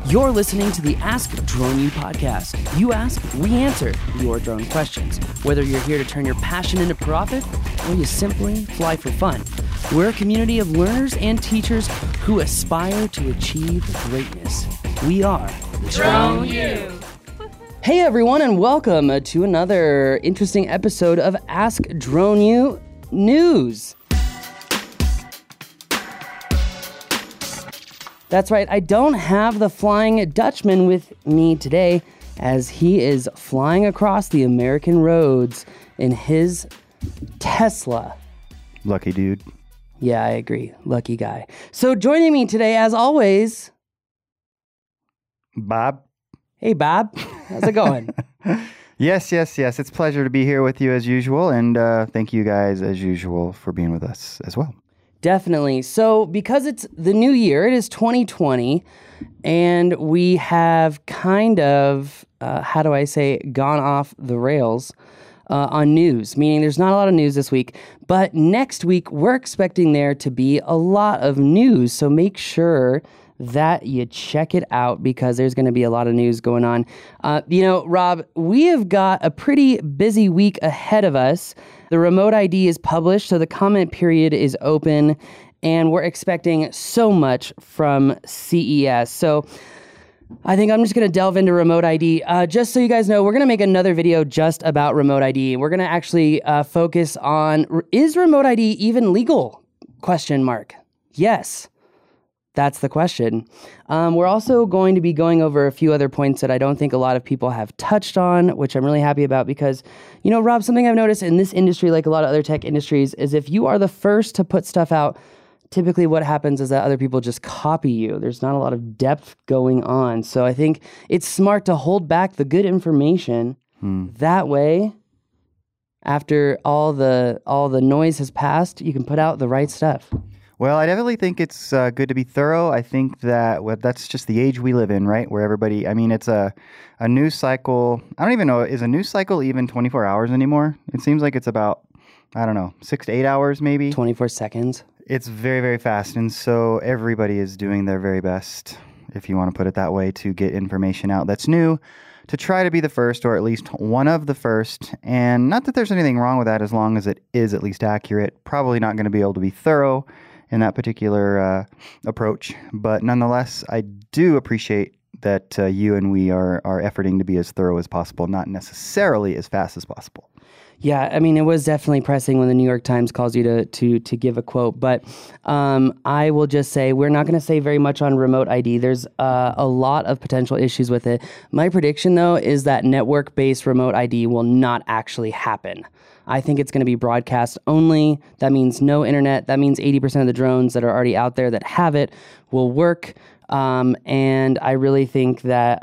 You're listening to the Ask Drone U podcast. You ask, we answer your drone questions. Whether you're here to turn your passion into profit or you simply fly for fun, we're a community of learners and teachers who aspire to achieve greatness. We are Drone U. Hey everyone, and welcome to another interesting episode of Ask Drone U News. That's right, I don't have the Flying Dutchman with me today as he is flying across the American roads in his Tesla. Lucky dude. Yeah, I agree. Lucky guy. So joining me today, as always... Bob. Hey, Bob. How's it going? Yes. It's a pleasure to be here with you as usual, and thank you guys as usual for being with us as well. Definitely. So because it's the new year, it is 2020, and we have kind of, gone off the rails on news, meaning there's not a lot of news this week, but next week we're expecting there to be a lot of news. So make sure that you check it out because there's going to be a lot of news going on. Rob, we have got a pretty busy week ahead of us. The remote ID is published, so the comment period is open, and we're expecting so much from CES. So I think I'm just going to delve into remote ID. Just so you guys know, we're going to make another video just about remote ID. We're going to actually focus on, is remote ID even legal? ? Yes. That's the question. We're also going to be going over a few other points that I don't think a lot of people have touched on, which I'm really happy about because, Rob, something I've noticed in this industry, like a lot of other tech industries, is if you are the first to put stuff out, typically what happens is that other people just copy you. There's not a lot of depth going on. So I think it's smart to hold back the good information. That way, after all the noise has passed, you can put out the right stuff. Well, I definitely think it's good to be thorough. I think that that's just the age we live in, right? Where everybody, it's a news cycle. I don't even know, is a news cycle even 24 hours anymore? It seems like it's about, 6 to 8 hours maybe. 24 seconds. It's very, very fast. And so everybody is doing their very best, if you want to put it that way, to get information out that's new, to try to be the first or at least one of the first. And not that there's anything wrong with that as long as it is at least accurate. Probably not going to be able to be thorough in that particular approach. But nonetheless, I do appreciate that you and we are efforting to be as thorough as possible, not necessarily as fast as possible. Yeah, it was definitely pressing when the New York Times calls you to give a quote. But I will just say we're not going to say very much on remote ID. There's a lot of potential issues with it. My prediction, though, is that network-based remote ID will not actually happen. I think it's going to be broadcast only. That means no internet. That means 80% of the drones that are already out there that have it will work. And I really think that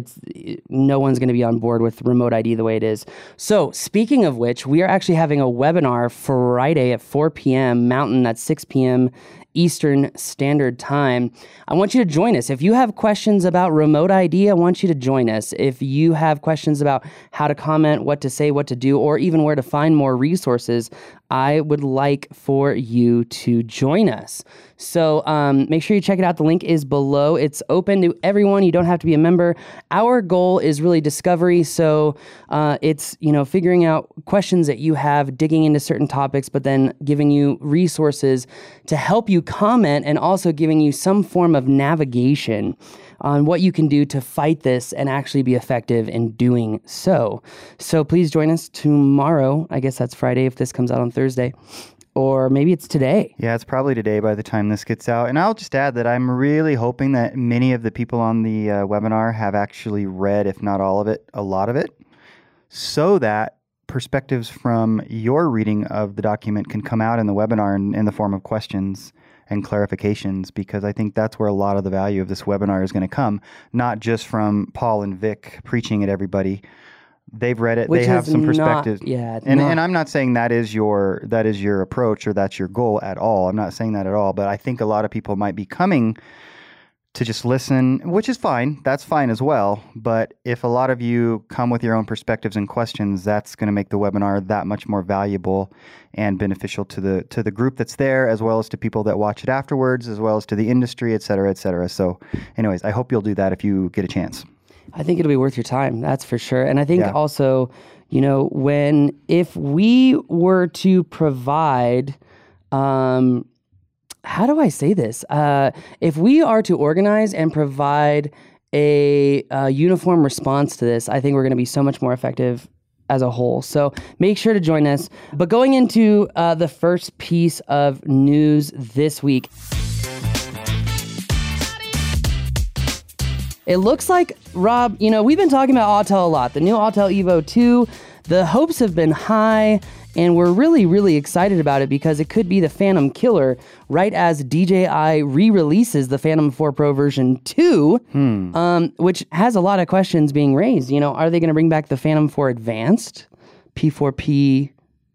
no one's going to be on board with remote ID the way it is. So speaking of which, we are actually having a webinar Friday at 4 p.m. Mountain, that's 6 p.m. Eastern Standard Time. I want you to join us. If you have questions about remote ID, I want you to join us. If you have questions about how to comment, what to say, what to do, or even where to find more resources, I would like for you to join us. So make sure you check it out. The link is below. It's open to everyone. You don't have to be a member. Our goal is really discovery. So it's, figuring out questions that you have, digging into certain topics, but then giving you resources to help you comment and also giving you some form of navigation on what you can do to fight this and actually be effective in doing so. So please join us tomorrow. I guess that's Friday if this comes out on Thursday. Or maybe it's today. Yeah, it's probably today by the time this gets out. And I'll just add that I'm really hoping that many of the people on the webinar have actually read, if not all of it, a lot of it, so that perspectives from your reading of the document can come out in the webinar in the form of questions and clarifications, because I think that's where a lot of the value of this webinar is going to come, not just from Paul and Vic preaching at everybody. They've read it. They have some perspectives. And I'm not saying that is your approach or that's your goal at all. I'm not saying that at all. But I think a lot of people might be coming to just listen, which is fine. That's fine as well. But if a lot of you come with your own perspectives and questions, that's going to make the webinar that much more valuable and beneficial to the group that's there, as well as to people that watch it afterwards, as well as to the industry, et cetera, et cetera. So anyways, I hope you'll do that if you get a chance. I think it'll be worth your time. That's for sure. And I think Yeah. also, you know, if we were to provide, how do I say this? If we are to organize and provide a uniform response to this, I think we're going to be so much more effective as a whole. So make sure to join us. But going into the first piece of news this week, it looks like, Rob, you know, we've been talking about Autel a lot. The new Autel Evo 2, the hopes have been high, and we're really, really excited about it because it could be the Phantom killer right as DJI re-releases the Phantom 4 Pro version 2, which has a lot of questions being raised. You know, are they going to bring back the Phantom 4 Advanced, P4PA?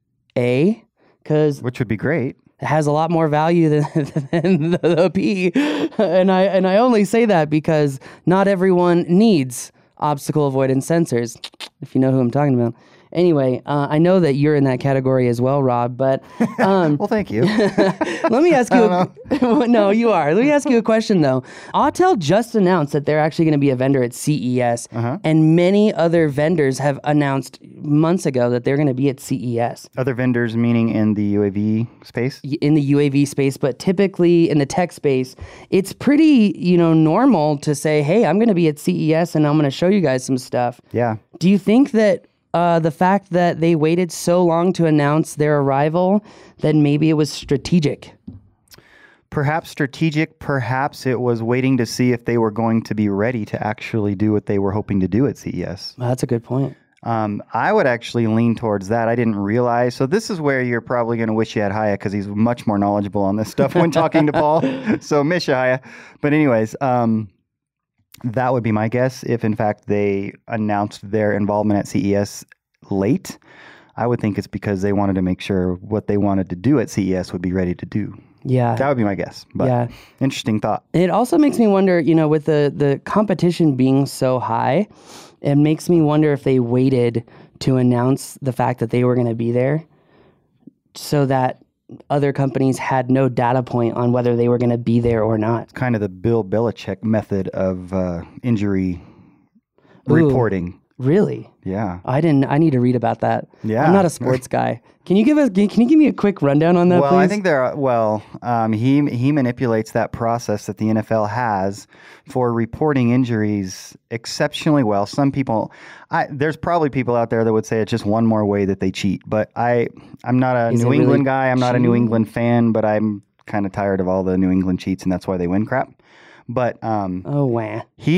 Because Which would be great. it has a lot more value than the P. And I only say that because not everyone needs obstacle avoidance sensors, if you know who I'm talking about. Anyway, I know that you're in that category as well, Rob, but Well, thank you. let me ask you no, you are. Let me ask you a question, though. Autel just announced that they're actually going to be a vendor at CES, and many other vendors have announced months ago that they're going to be at CES. Other vendors, meaning in the UAV space? In the UAV space, but typically in the tech space, it's pretty, you know, normal to say, hey, I'm going to be at CES and I'm going to show you guys some stuff. Yeah. Do you think that the fact that they waited so long to announce their arrival, that maybe it was strategic? Perhaps strategic, perhaps it was waiting to see if they were going to be ready to actually do what they were hoping to do at CES. Well, that's a good point. I would actually lean towards that. I didn't realize. So this is where you're probably going to wish you had Haya because he's much more knowledgeable on this stuff when talking to Paul. So miss you, Haya. But anyways, that would be my guess. If in fact they announced their involvement at CES late, I would think it's because they wanted to make sure what they wanted to do at CES would be ready to do. Yeah. That would be my guess. But Yeah. interesting thought. It also makes me wonder, you know, with the competition being so high, it makes me wonder if they waited to announce the fact that they were going to be there so that other companies had no data point on whether they were going to be there or not. Kind of the Bill Belichick method of injury reporting. Really? Yeah. I need to read about that. Yeah. I'm not a sports guy. Can you give me a quick rundown on that, Well, please? I think he manipulates that process that the NFL has for reporting injuries exceptionally well. Some people, there's probably people out there that would say it's just one more way that they cheat. But I'm not a Is it New England really guy. I'm not a New cheating? England fan, but I'm kind of tired of all the New England cheats, and that's why they win crap. But oh, wow.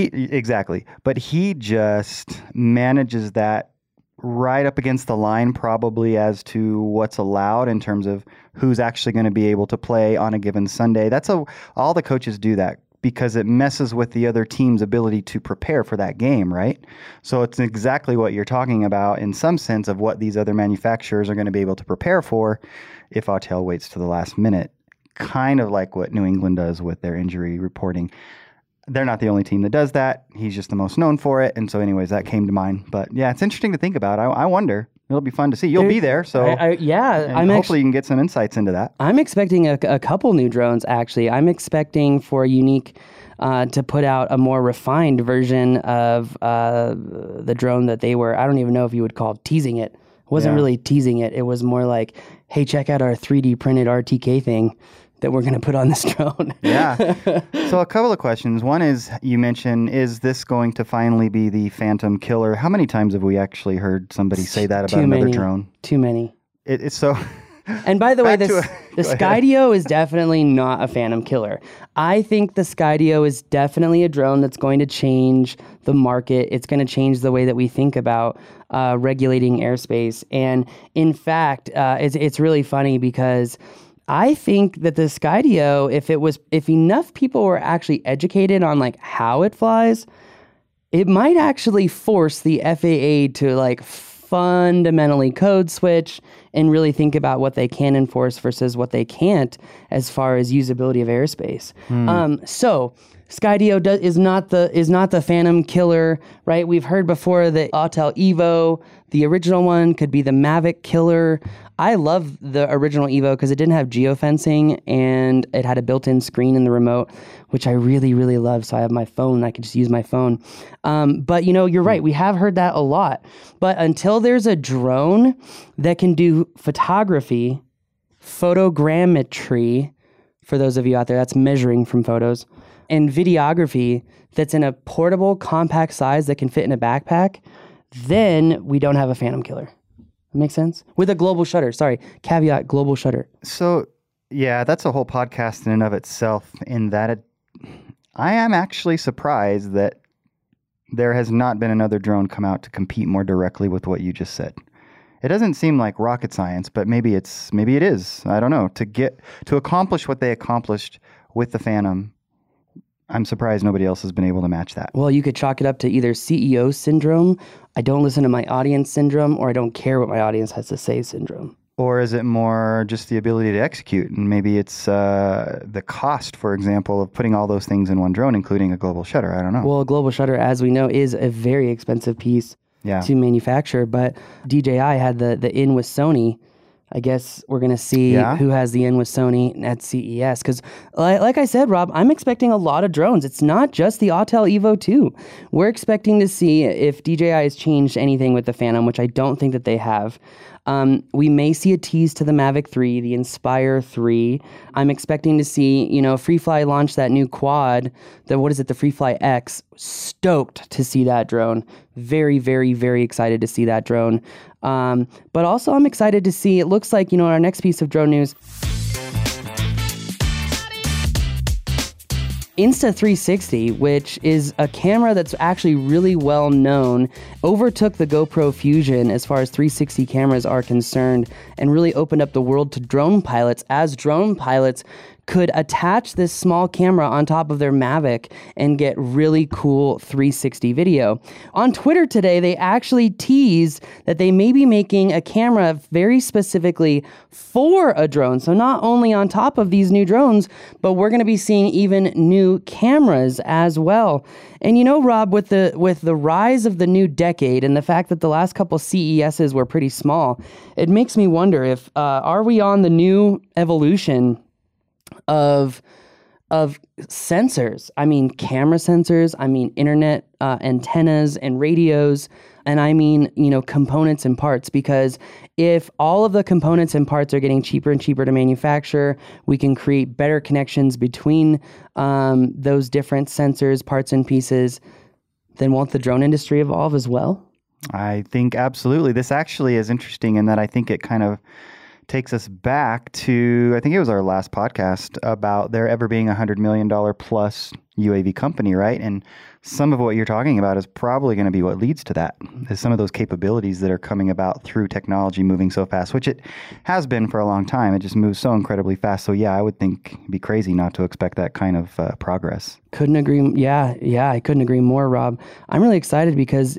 But he just manages that right up against the line, probably as to what's allowed in terms of who's actually going to be able to play on a given Sunday. All the coaches do that because it messes with the other team's ability to prepare for that game, right? So it's exactly what you're talking about in some sense of what these other manufacturers are going to be able to prepare for if Autel waits to the last minute. Kind of like what New England does with their injury reporting. They're not the only team that does that. He's just the most known for it. And so anyways, that came to mind. But yeah, it's interesting to think about. I wonder. It'll be fun to see. You'll be there. So hopefully you can get some insights into that. I'm expecting a couple new drones, actually. I'm expecting for Unique to put out a more refined version of the drone that they were, I don't even know if you would call it teasing it. It wasn't really teasing it. It was more like, hey, check out our 3D printed RTK thing that we're going to put on this drone. Yeah. So a couple of questions. One is, you mentioned, is this going to finally be the Phantom killer? How many times have we actually heard somebody say that about another drone? Too many. It's so... And by the way, the Go Skydio is definitely not a Phantom killer. I think the Skydio is definitely a drone that's going to change the market. It's going to change the way that we think about regulating airspace. And in fact, it's really funny because I think that the Skydio, if enough people were actually educated on like how it flies, it might actually force the FAA to like fundamentally code switch and really think about what they can enforce versus what they can't as far as usability of airspace. So Skydio is not the Phantom killer, right? We've heard before that Autel Evo, the original one, could be the Mavic killer. I love the original Evo because it didn't have geofencing and it had a built-in screen in the remote, which I really, really love. So I have my phone. I can just use my phone. But, you're right. We have heard that a lot. But until there's a drone that can do photography, photogrammetry, for those of you out there, that's measuring from photos, and videography that's in a portable, compact size that can fit in a backpack, then we don't have a Phantom killer. Makes sense? With a global shutter. Sorry, caveat, global shutter. So, yeah, that's a whole podcast in and of itself, in that I am actually surprised that there has not been another drone come out to compete more directly with what you just said. It doesn't seem like rocket science, but maybe it is. I don't know. To accomplish what they accomplished with the Phantom, I'm surprised nobody else has been able to match that. Well, you could chalk it up to either CEO syndrome, I don't listen to my audience syndrome, or I don't care what my audience has to say syndrome. Or is it more just the ability to execute? And maybe it's the cost, for example, of putting all those things in one drone, including a global shutter. I don't know. Well, a global shutter, as we know, is a very expensive piece to manufacture. But DJI had the in with Sony. I guess we're going to see who has the in with Sony at CES. Because like I said, Rob, I'm expecting a lot of drones. It's not just the Autel Evo 2. We're expecting to see if DJI has changed anything with the Phantom, which I don't think that they have. We may see a tease to the Mavic 3, the Inspire 3. I'm expecting to see, FreeFly launch that new quad, the FreeFly X. Stoked to see that drone. Very, very, very excited to see that drone. But also I'm excited to see, it looks like, our next piece of drone news, Insta360, which is a camera that's actually really well known, overtook the GoPro Fusion as far as 360 cameras are concerned, and really opened up the world to drone pilots, as drone pilots could attach this small camera on top of their Mavic and get really cool 360 video. On Twitter today, they actually teased that they may be making a camera very specifically for a drone. So not only on top of these new drones, but we're going to be seeing even new cameras as well. And Rob, with the rise of the new decade and the fact that the last couple CESs were pretty small, it makes me wonder if are we on the new evolution of sensors. I mean, camera sensors, I mean, internet antennas and radios, and I mean, components and parts, because if all of the components and parts are getting cheaper and cheaper to manufacture, we can create better connections between those different sensors, parts, and pieces. Then won't the drone industry evolve as well? I think absolutely. This actually is interesting in that I think it kind of takes us back to, I think it was our last podcast about there ever being $100 million plus UAV company, right? And some of what you're talking about is probably going to be what leads to that, is some of those capabilities that are coming about through technology moving so fast, which it has been for a long time. It just moves so incredibly fast. So yeah, I would think it'd be crazy not to expect that kind of progress. Couldn't agree. Yeah, I couldn't agree more, Rob. I'm really excited because,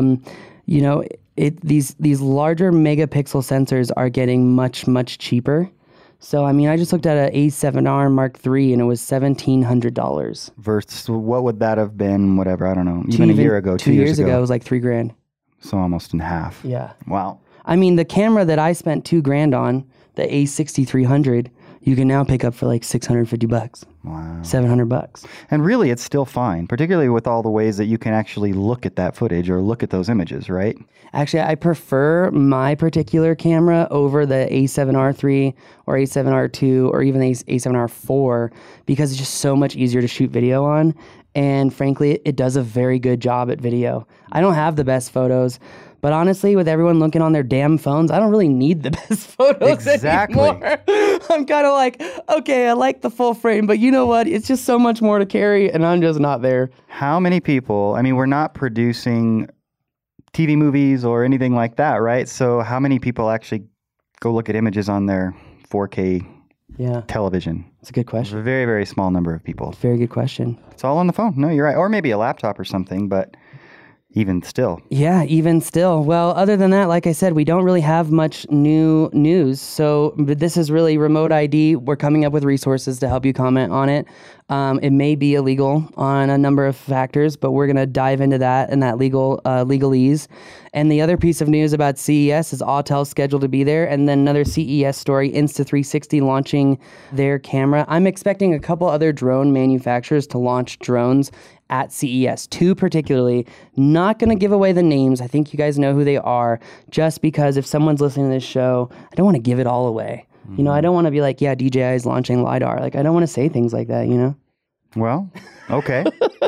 these larger megapixel sensors are getting much, much cheaper. So, I mean, I just looked at an A7R Mark III and it was $1,700. Versus what would that have been? Whatever, I don't know. Even a year ago, 2 years ago, it was like $3,000. So almost in half. Yeah. Wow. I mean, the camera that I spent $2,000 on, the A6300, you can now pick up for like $650. Wow. $700. And really, it's still fine, particularly with all the ways that you can actually look at that footage or look at those images, right? Actually, I prefer my particular camera over the A7R3 or A7R2 or even the A7R4 because it's just so much easier to shoot video on. And frankly, it does a very good job at video. I don't have the best photos, but honestly, with everyone looking on their damn phones, I don't really need the best photos anymore. I'm kind of like, okay, I like the full frame, but you know what? It's just so much more to carry, and I'm just not there. How many people, I mean, we're not producing TV movies or anything like that, right? So how many people actually go look at images on their 4K television? It's a good question. A very, very small number of people. Very good question. It's all on the phone. No, you're right. Or maybe a laptop or something, but even still. Yeah, even still. Well, other than that, like I said, we don't really have much new news. So but this is really remote ID. We're coming up with resources to help you comment on it. It may be illegal on a number of factors, but we're going to dive into that and that legalese. And the other piece of news about CES is Autel's scheduled to be there. And then another CES story, Insta360 launching their camera. I'm expecting a couple other drone manufacturers to launch drones at CES, 2 particularly. Not going to give away the names. I think you guys know who they are, just because if someone's listening to this show, I don't want to give it all away. You know, I don't want to be like, yeah, DJI is launching LiDAR. Like, I don't want to say things like that, you know? Well, okay.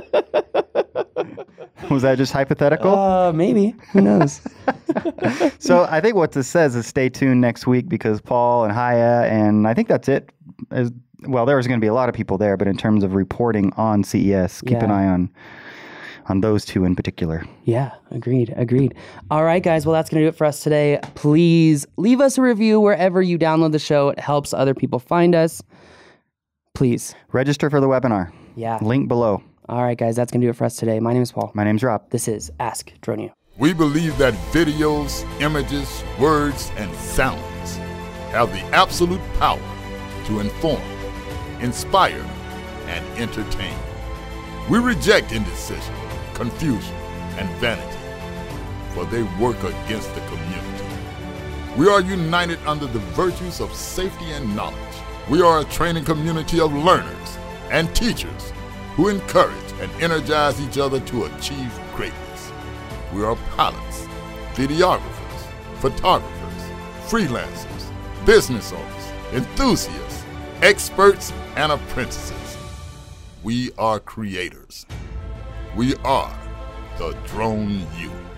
Was that just hypothetical? Maybe. Who knows? So I think what this says is stay tuned next week, because Paul and Haya, and I think that's it. Well, there was going to be a lot of people there, but in terms of reporting on CES, keep an eye on those 2 in particular. Yeah, agreed. All right, guys. Well, that's going to do it for us today. Please leave us a review wherever you download the show. It helps other people find us. Please. Register for the webinar. Yeah. Link below. All right, guys. That's going to do it for us today. My name is Paul. My name's Rob. This is Ask Drone U. We believe that videos, images, words, and sounds have the absolute power to inform, inspire, and entertain. We reject indecision, confusion, and vanity, for they work against the community. We are united under the virtues of safety and knowledge. We are a training community of learners and teachers who encourage and energize each other to achieve greatness. We are pilots, videographers, photographers, freelancers, business owners, enthusiasts, experts, and apprentices. We are creators. We are the Drone U.